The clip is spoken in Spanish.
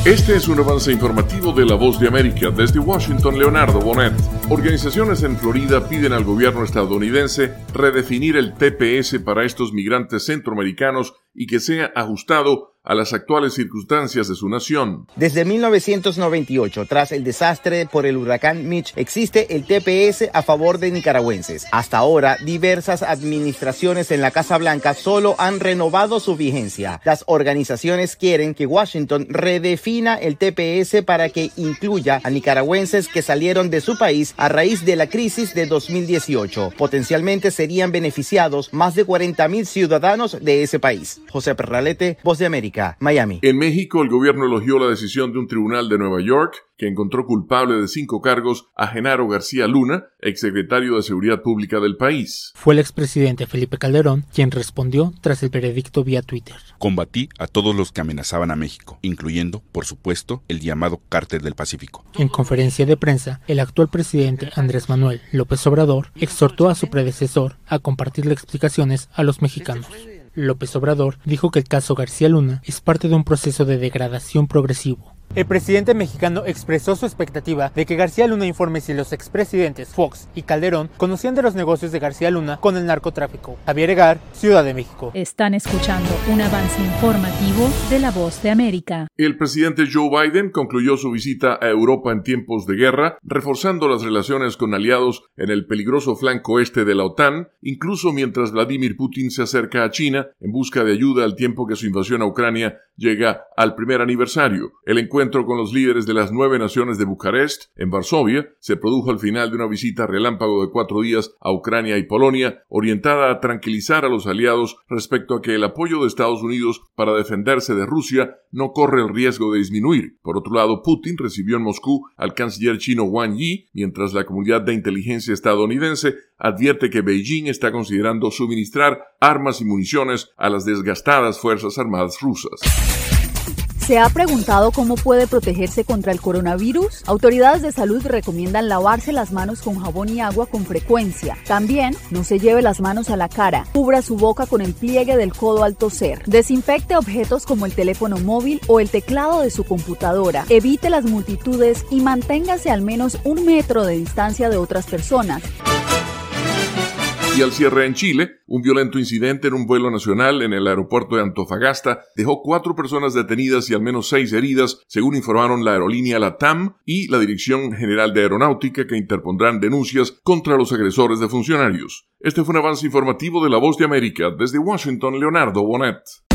Este es un avance informativo de La Voz de América. Desde Washington, Leonardo Bonet. Organizaciones en Florida piden al gobierno estadounidense redefinir el TPS para estos migrantes centroamericanos y que sea ajustado a las actuales circunstancias de su nación. Desde 1998, tras el desastre por el huracán Mitch, existe el TPS a favor de nicaragüenses. Hasta ahora, diversas administraciones en la Casa Blanca solo han renovado su vigencia. Las organizaciones quieren que Washington redefina el TPS para que incluya a nicaragüenses que salieron de su país a raíz de la crisis de 2018. Potencialmente serían beneficiados más de 40,000 ciudadanos de ese país. José Perralete, Voz de América, Miami. En México, el gobierno elogió la decisión de un tribunal de Nueva York que encontró culpable de 5 cargos a Genaro García Luna, exsecretario de Seguridad Pública del país. Fue el expresidente Felipe Calderón quien respondió tras el veredicto vía Twitter. Combatí a todos los que amenazaban a México, incluyendo, por supuesto, el llamado Cártel del Pacífico. En conferencia de prensa, el actual presidente Andrés Manuel López Obrador exhortó a su predecesor a compartirle explicaciones a los mexicanos. López Obrador dijo que el caso García Luna es parte de un proceso de degradación progresivo. El presidente mexicano expresó su expectativa de que García Luna informe si los expresidentes Fox y Calderón conocían de los negocios de García Luna con el narcotráfico. Javier Egar, Ciudad de México. Están escuchando un avance informativo de La Voz de América. El presidente Joe Biden concluyó su visita a Europa en tiempos de guerra, reforzando las relaciones con aliados en el peligroso flanco este de la OTAN, incluso mientras Vladimir Putin se acerca a China en busca de ayuda al tiempo que su invasión a Ucrania llega al primer aniversario. El encuentro con los líderes de las 9 naciones de Bucarest, en Varsovia, se produjo al final de una visita relámpago de 4 días a Ucrania y Polonia, orientada a tranquilizar a los aliados respecto a que el apoyo de Estados Unidos para defenderse de Rusia no corre el riesgo de disminuir. Por otro lado, Putin recibió en Moscú al canciller chino Wang Yi, mientras la comunidad de inteligencia estadounidense advierte que Beijing está considerando suministrar armas y municiones a las desgastadas Fuerzas Armadas rusas. ¿Se ha preguntado cómo puede protegerse contra el coronavirus? Autoridades de salud recomiendan lavarse las manos con jabón y agua con frecuencia. También, no se lleve las manos a la cara. Cubra su boca con el pliegue del codo al toser. Desinfecte objetos como el teléfono móvil o el teclado de su computadora. Evite las multitudes y manténgase al menos 1 metro de distancia de otras personas. Y al cierre en Chile, un violento incidente en un vuelo nacional en el aeropuerto de Antofagasta dejó 4 personas detenidas y al menos 6 heridas, según informaron la aerolínea LATAM y la Dirección General de Aeronáutica, que interpondrán denuncias contra los agresores de funcionarios. Este fue un avance informativo de La Voz de América. Desde Washington, Leonardo Bonet.